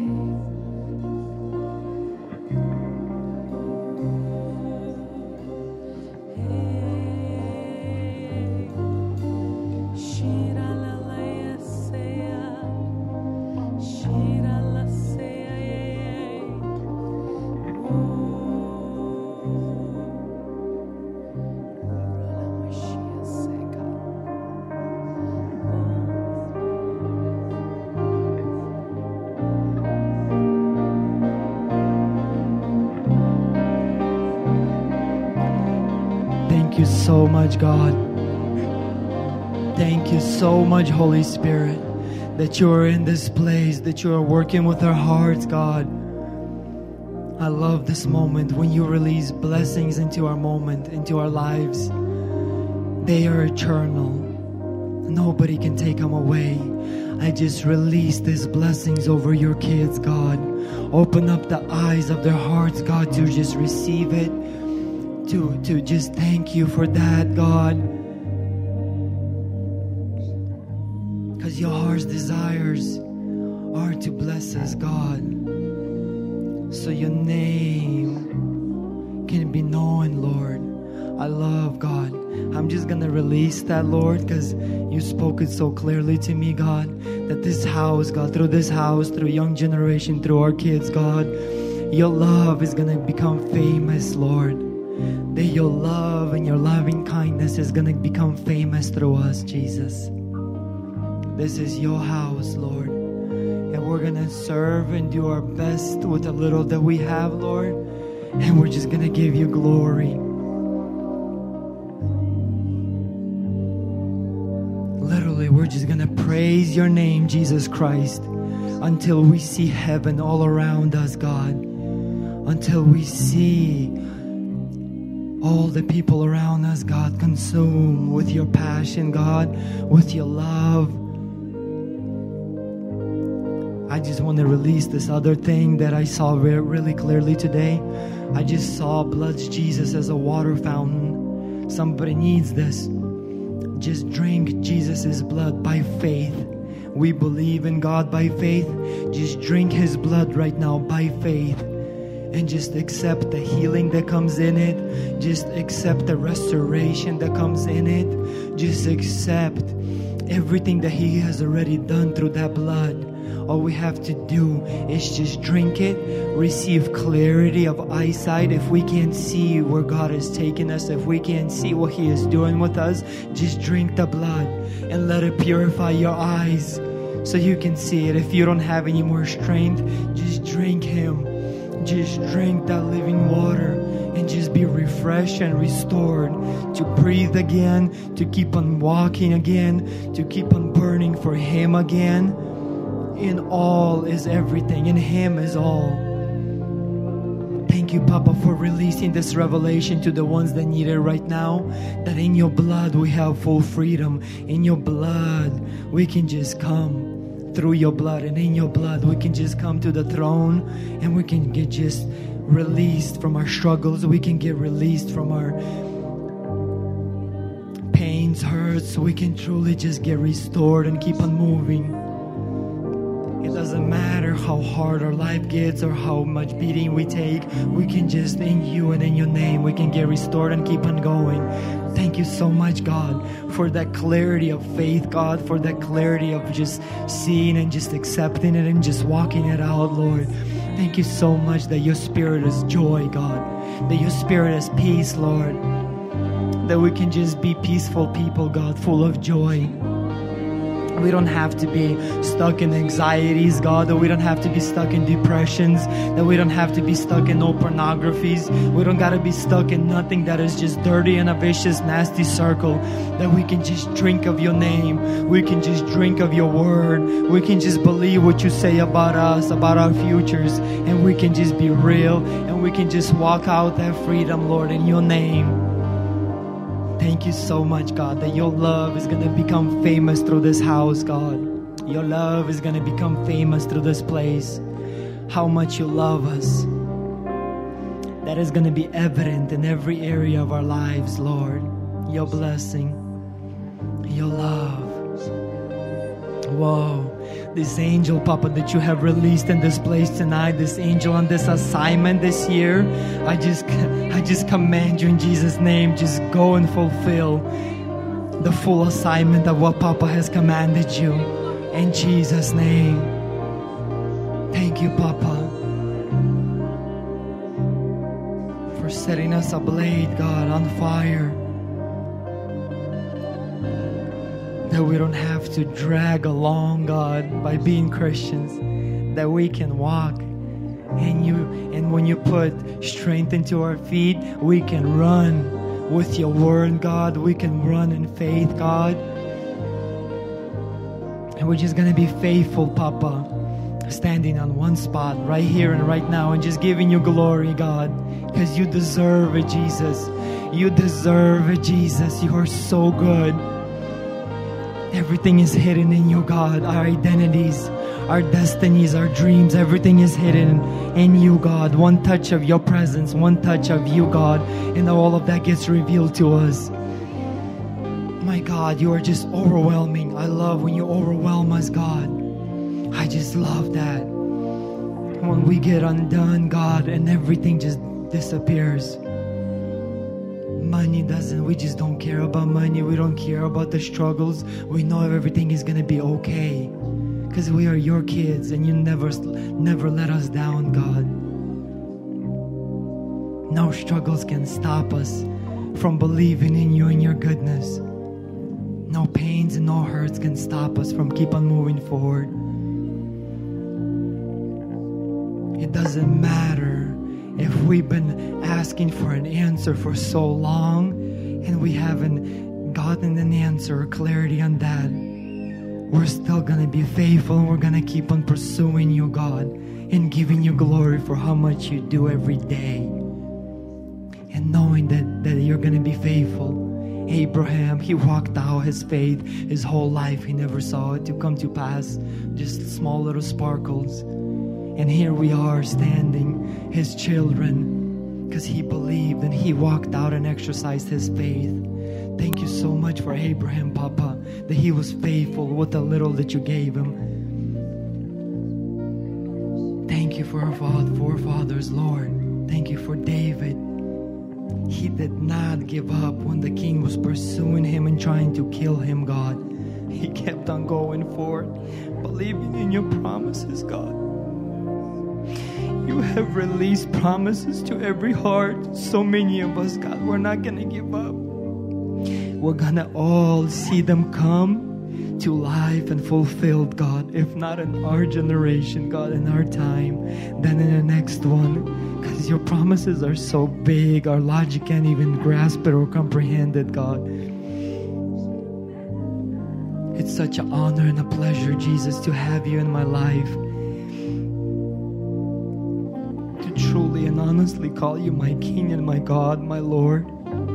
Thank you so much, God. Thank you so much, Holy Spirit, that you are in this place, that you are working with our hearts, God. I love this moment when you release blessings into our moment, into our lives. They are eternal. Nobody can take them away. I just release these blessings over your kids, God. Open up the eyes of their hearts, God, to just receive it. To just thank you for that, God. Because your heart's desires are to bless us, God. So your name can be known, Lord. I love, God. I'm just going to release that, Lord, because you spoke it so clearly to me, God, that this house, God, through this house, through young generation, through our kids, God, your love is going to become famous, Lord. That your love and your loving kindness is going to become famous through us, Jesus. This is your house, Lord. And we're going to serve and do our best with the little that we have, Lord. And we're just going to give you glory. Literally, we're just going to praise your name, Jesus Christ, until we see heaven all around us, God. Until we see all the people around us, God, consumed with your passion, God, with your love. I just want to release this other thing that I saw really clearly today. I just saw blood Jesus as a water fountain. Somebody needs this. Just drink Jesus' blood by faith. We believe in God by faith. Just drink His blood right now by faith. And just accept the healing that comes in it. Just accept the restoration that comes in it. Just accept everything that He has already done through that blood All we have to do is just drink it, receive clarity of eyesight. If we can't see where God is taking us, if we can't see what He is doing with us, just drink the blood and let it purify your eyes so you can see it. If you don't have any more strength, just drink Him. Just drink that living water and just be refreshed and restored to breathe again, to keep on walking again, to keep on burning for Him again. In all is everything. In Him is all. Thank you, Papa, for releasing this revelation to the ones that need it right now. That in your blood we have full freedom. In your blood we can just come. Through your blood, and in your blood we can just come to the throne, and we can get just released from our struggles. We can get released from our pains, hurts. We can truly just get restored and keep on moving. It doesn't matter how hard our life gets or how much beating we take. We can just, in you and in your name, we can get restored and keep on going. Thank you so much, God, for that clarity of faith, God, for that clarity of just seeing and just accepting it and just walking it out, Lord. Thank you so much that your Spirit is joy, God, that your Spirit is peace, Lord, that we can just be peaceful people, God, full of joy. We don't have to be stuck in anxieties, God, that we don't have to be stuck in depressions, that we don't have to be stuck in no pornographies. We don't got to be stuck in nothing that is just dirty and a vicious, nasty circle, that we can just drink of your name. We can just drink of your word. We can just believe what you say about us, about our futures, and we can just be real, and we can just walk out that freedom, Lord, in your name. Thank you so much, God, that your love is going to become famous through this house, God. Your love is going to become famous through this place. How much you love us. That is going to be evident in every area of our lives, Lord. Your blessing, your love. Whoa. This angel, Papa, that you have released in this place tonight, this angel on this assignment this year, I just command you in Jesus' name, just go and fulfill the full assignment of what Papa has commanded you. In Jesus' name. Thank you, Papa, for setting us ablaze, God, on fire. That we don't have to drag along, God, by being Christians. That we can walk. And when you put strength into our feet, we can run with your word, God. We can run in faith, God. And we're just going to be faithful, Papa. Standing on one spot right here and right now and just giving you glory, God. Because you deserve it, Jesus. You deserve it, Jesus. You are so good. Everything is hidden in you, God. Our identities, our destinies, our dreams, everything is hidden in you, God. One touch of your presence, one touch of you, God, and all of that gets revealed to us. My God, you are just overwhelming. I love when you overwhelm us, God. I just love that. When we get undone, God, and everything just disappears. Money doesn't, we just don't care about money. We don't care about the struggles. We know everything is going to be okay. Because we are your kids and you never let us down, God. No struggles can stop us from believing in you and your goodness. No pains and no hurts can stop us from keep on moving forward. It doesn't matter if we've been asking for an answer for so long and we haven't gotten an answer or clarity on that, we're still going to be faithful and we're going to keep on pursuing you, God, and giving you glory for how much you do every day. And knowing that you're going to be faithful. Abraham, he walked out his faith his whole life. He never saw it to come to pass. Just small little sparkles. And here we are standing, his children, because he believed and he walked out and exercised his faith. Thank you so much for Abraham, Papa, that he was faithful with the little that you gave him. Thank you for our forefathers, Lord. Thank you for David. He did not give up when the king was pursuing him and trying to kill him, God. He kept on going forward. believing in your promises, God. You have released promises to every heart. So many of us, God, we're not going to give up. We're going to all see them come to life and fulfilled, God. If not in our generation, God, in our time, then in the next one. Because your promises are so big, our logic can't even grasp it or comprehend it, God. It's such an honor and a pleasure, Jesus, to have you in my life. To truly and honestly call you my King and my God, my Lord.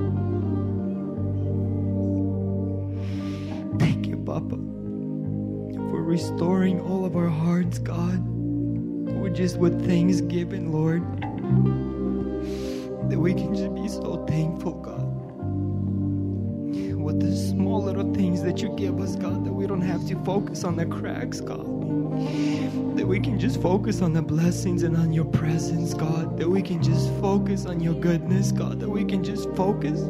Thank you, Papa, for restoring all of our hearts, God. We're just with thanksgiving, Lord. That we can just be so thankful, God. With the small little things that you give us, God, that we don't have to focus on the cracks, God. That we can just focus on the blessings and on your presence, God. That we can just focus on your goodness, God. That we can just focus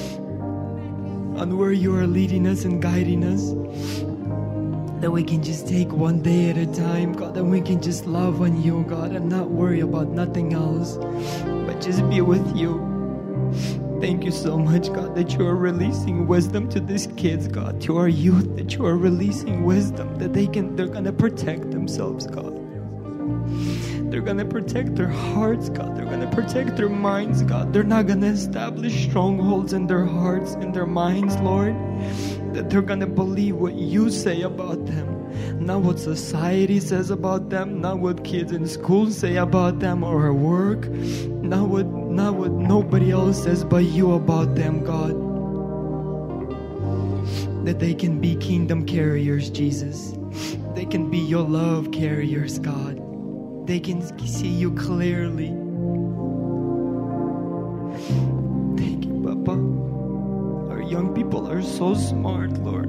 on where you are leading us and guiding us. That we can just take one day at a time, God. That we can just love on you, God, and not worry about nothing else, but just be with you. Thank you so much, God, that you are releasing wisdom to these kids, God, to our youth, that you are releasing wisdom, that they're going to protect themselves, God. They're going to protect their hearts, God. They're going to protect their minds, God. They're not going to establish strongholds in their hearts, in their minds, Lord. That they're going to believe what you say about them, not what society says about them, not what kids in school say about them or at work, not what nobody else says but you about them, God. That they can be kingdom carriers, Jesus. They can be your love carriers, God. They can see you clearly. Thank you, Papa. Our young people are so smart, Lord.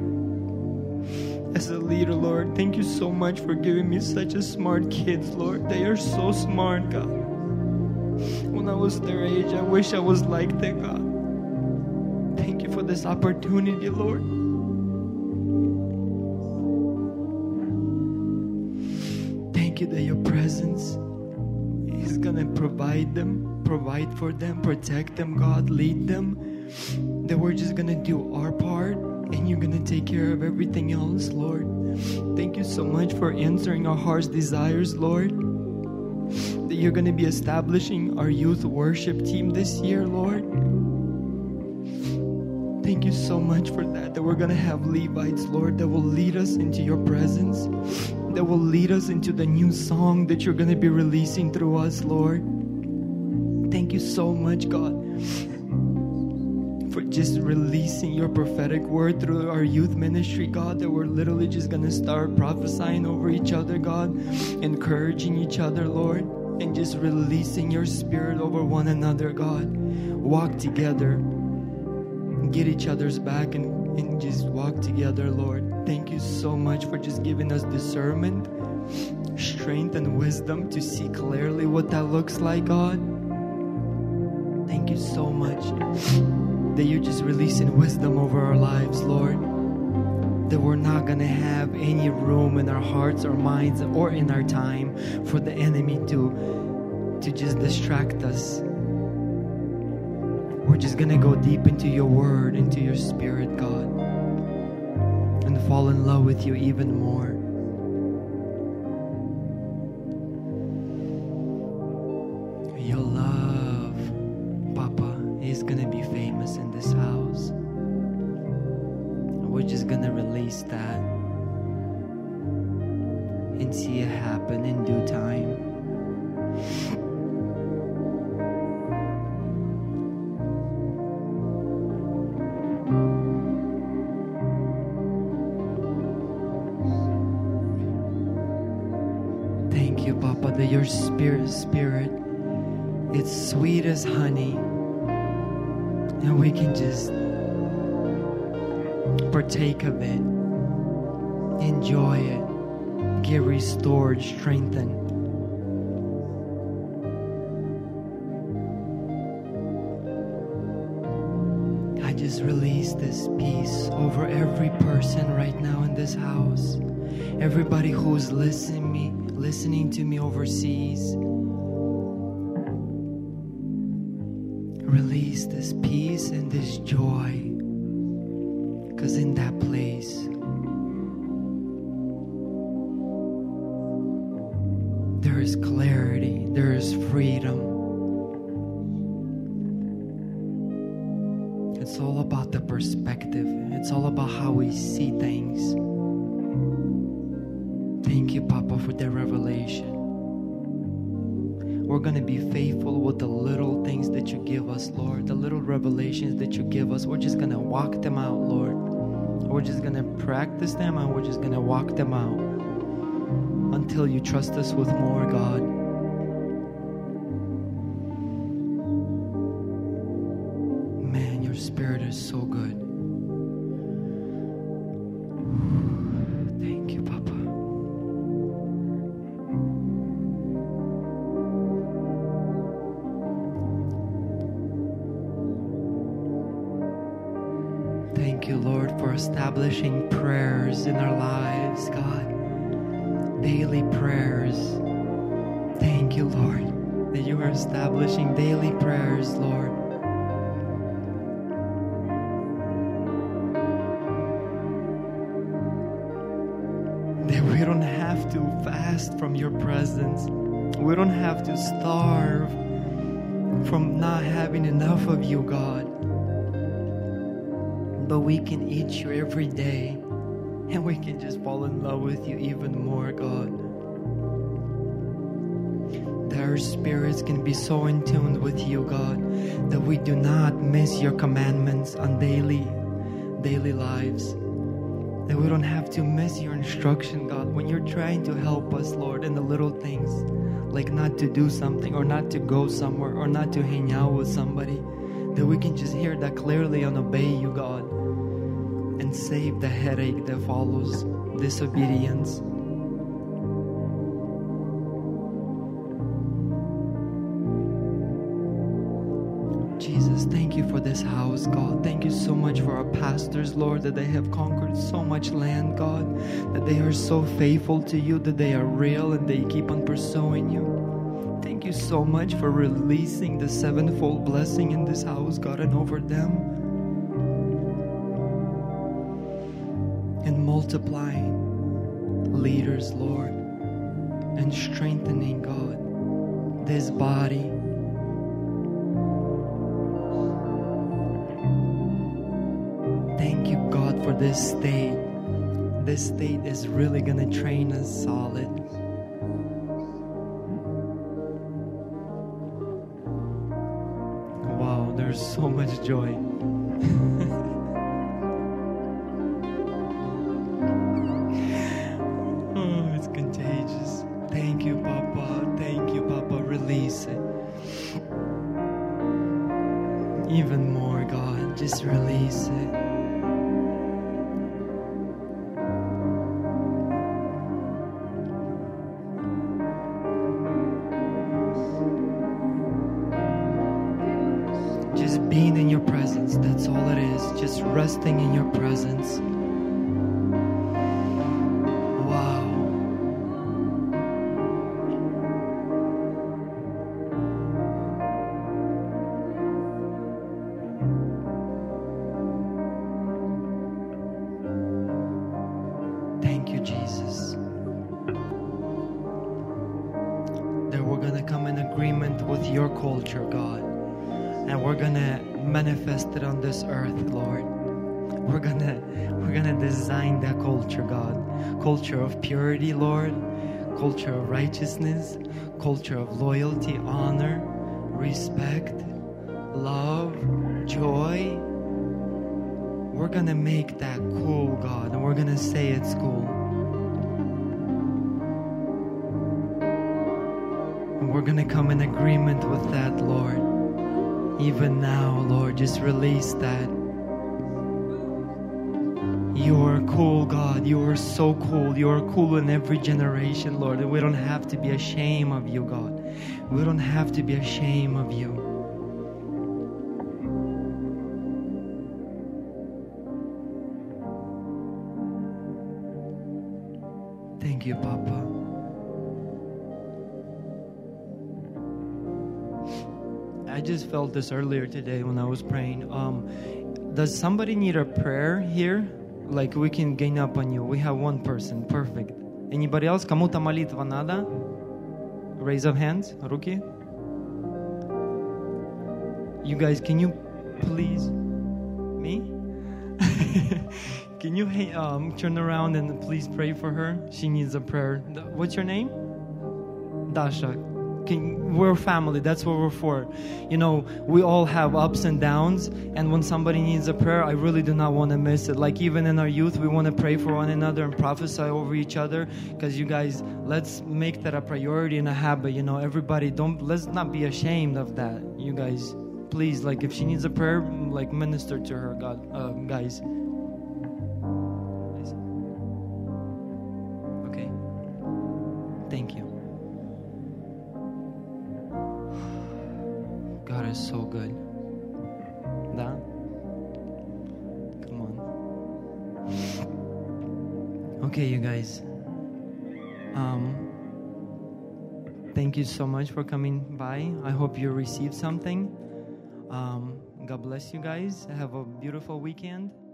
As a leader, Lord, thank you so much for giving me such a smart kids, Lord. They are so smart, God. When I was their age, I wish I was like them, God. Thank you for this opportunity, Lord. Thank you that your presence is going to provide for them, protect them, God, lead them. That we're just going to do our part and you're going to take care of everything else, Lord. Thank you so much for answering our heart's desires, Lord. That you're going to be establishing our youth worship team this year, Lord. Thank you so much for that we're going to have Levites, Lord, that will lead us into your presence, that will lead us into the new song that you're going to be releasing through us, Lord. Thank you so much, God, for just releasing your prophetic word through our youth ministry, God, that we're literally just going to start prophesying over each other, God, encouraging each other, Lord, and just releasing your spirit over one another, God. Walk together, get each other's back, and just walk together, Lord. Thank you so much for just giving us discernment, strength, and wisdom to see clearly what that looks like, God. Thank you so much that you're just releasing wisdom over our lives, Lord. That we're not going to have any room in our hearts or minds or in our time for the enemy to just distract us. We're just going to go deep into your word, into your spirit, God, and fall in love with you even more. Your love, Papa, is going to be famous in this house. We're just going to release that and see it happen in due time. Thank you, Papa, that your spirit, it's sweet as honey, and we can just partake of it, enjoy it, get restored, strengthened. I just release this peace over every person right now in this house. Everybody who's listening to me overseas, release this peace and this joy, because in that place there is clarity, there is freedom. It's all about the perspective. It's all about how we see things. Thank you, Papa, for the revelation. We're going to be faithful with the little things that you give us, Lord. The little revelations that you give us. We're just going to walk them out, Lord. We're just going to practice them and we're just going to walk them out until you trust us with more, God. Man, your Spirit is so good. Thank you, Papa. Thank you, Lord, for establishing prayers in our lives, God. Daily prayers. Thank you, Lord, that you are establishing daily prayers, Lord. That we don't have to fast from your presence. We don't have to starve from not having enough of you, God. But we can eat you every day. And we can just fall in love with you even more, God. That our spirits can be so in tune with you, God, that we do not miss your commandments on daily lives. That we don't have to miss your instruction, God, when you're trying to help us, Lord, in the little things, like not to do something or not to go somewhere or not to hang out with somebody. That we can just hear that clearly and obey you, God. And save the headache that follows disobedience. Jesus, thank you for this house, God. Thank you so much for our pastors, Lord, that they have conquered so much land, God, that they are so faithful to you, that they are real and they keep on pursuing you. Thank you so much for releasing the sevenfold blessing in this house, God, and over them. And multiplying leaders, Lord, and strengthening, God, this body. Thank you, God, for this state. This state is really going to train us solid. Wow, there's so much joy. Release it. Even more, God. Just release it. Just being in your presence. That's all it is. Just resting in your presence. Culture, God, and we're gonna manifest it on this earth, Lord. We're gonna design that culture, God. Culture of purity, Lord. Culture of righteousness. Culture of loyalty, honor, respect, love, joy. We're gonna make that cool, God, and we're gonna say it's cool. We're going to come in agreement with that, Lord. Even now, Lord, just release that. You are cool, God. You are so cool. You are cool in every generation, Lord. And we don't have to be ashamed of you, God. We don't have to be ashamed of you. you, Papa. I just felt this earlier today when I was praying. Does somebody need a prayer here? Like we can gain up on you. We have one person. Perfect. Anybody else? Кому-то молитва надо? Raise up hands. Руки. You guys, can you please? Me? Can you turn around and please pray for her? She needs a prayer. What's your name? Dasha. We're family. That's what we're for. You know, we all have ups and downs. And when somebody needs a prayer, I really do not want to miss it. Like even in our youth, we want to pray for one another and prophesy over each other. Because you guys, let's make that a priority and a habit. You know, everybody, let's not be ashamed of that. You guys, please, like if she needs a prayer, like minister to her, God, guys. Okay. Thank you. God is so good. Da? Come on. Okay, you guys. Thank you so much for coming by. I hope you received something. God bless you guys. Have a beautiful weekend.